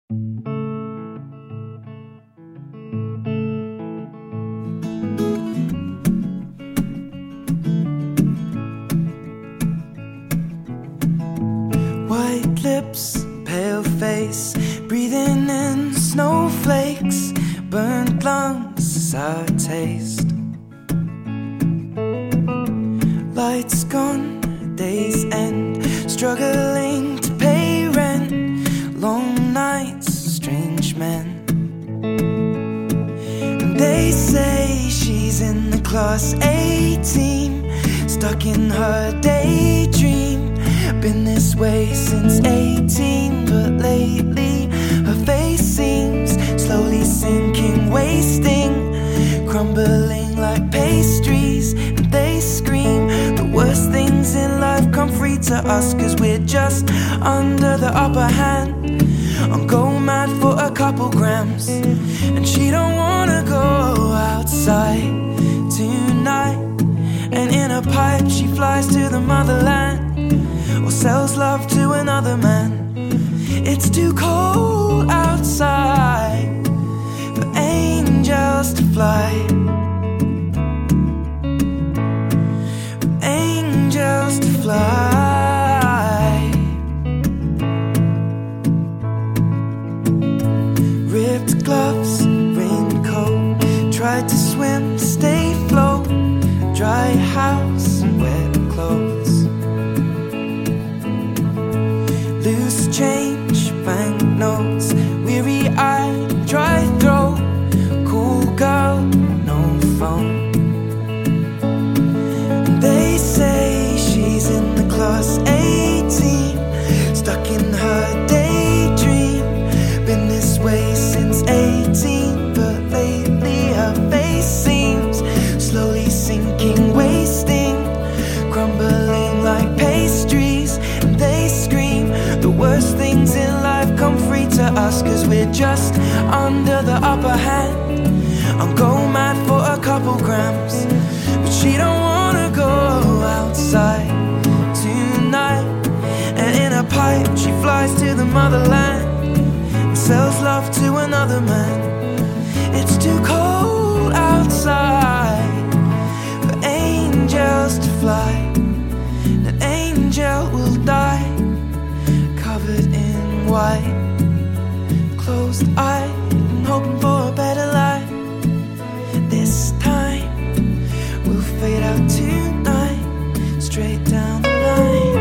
White lips, pale face, breathing in snowflakes, burnt lungs as I taste. Lights gone, days end, struggling to pay rent, long nights, strange men. And they say she's in the class A team, stuck in her daydream. Been this way since 18, but lately her face seems slowly sinking, wasting, crumbling like pastries. And they scream the worst things in life come free to us, 'cause we're just under the upper hand. I'm go mad for a couple grams, and she don't wanna go outside tonight. And in a pipe she flies to the motherland, or sells love to another man. It's too cold outside for angels to fly, for angels to fly. Ripped gloves, raincoat, tried to swim, stay afloat, dry house and wet clothes. Loose change, banknotes, weary-eyed, dry throat, cool girl, no phone. They say she's in the class A team, stuck in her daydream. Been this way since 18, but lately her face seems slowly sinking, wasting, crumbling like pastries. And they scream the worst things in life come free to us, 'cause we're just under the upper hand. I'm go mad for a couple grams, but she don't wanna go outside tonight. And in a pipe she flies to the motherland, and sells love to another man. It's too cold outside for angels to fly. An angel will die, covered in white, closed eyed and hoping for a better life. This time we'll fade out tonight, straight down the line.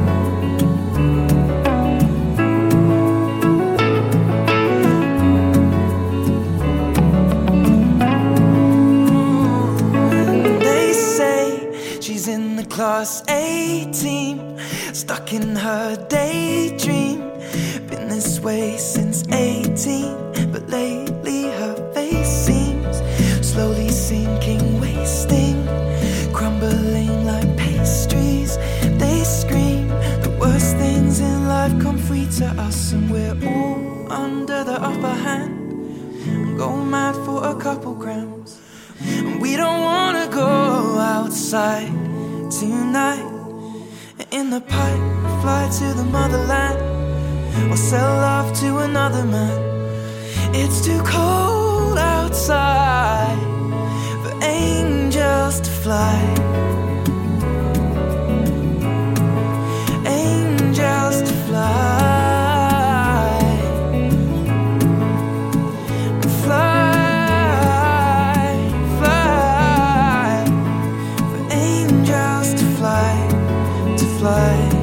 And they say she's in the class A team, stuck in her daydream. Been this way since 18, but lately her face seems slowly sinking, wasting, crumbling like pastries. They scream the worst things in life come free to us, and we're all under the upper hand. Go mad for a couple grams, and we don't wanna go outside tonight. In the pipe, fly to the motherland, or sell love to another man. It's too cold outside for angels to fly, angels to fly, fly, fly, for angels to fly, to fly.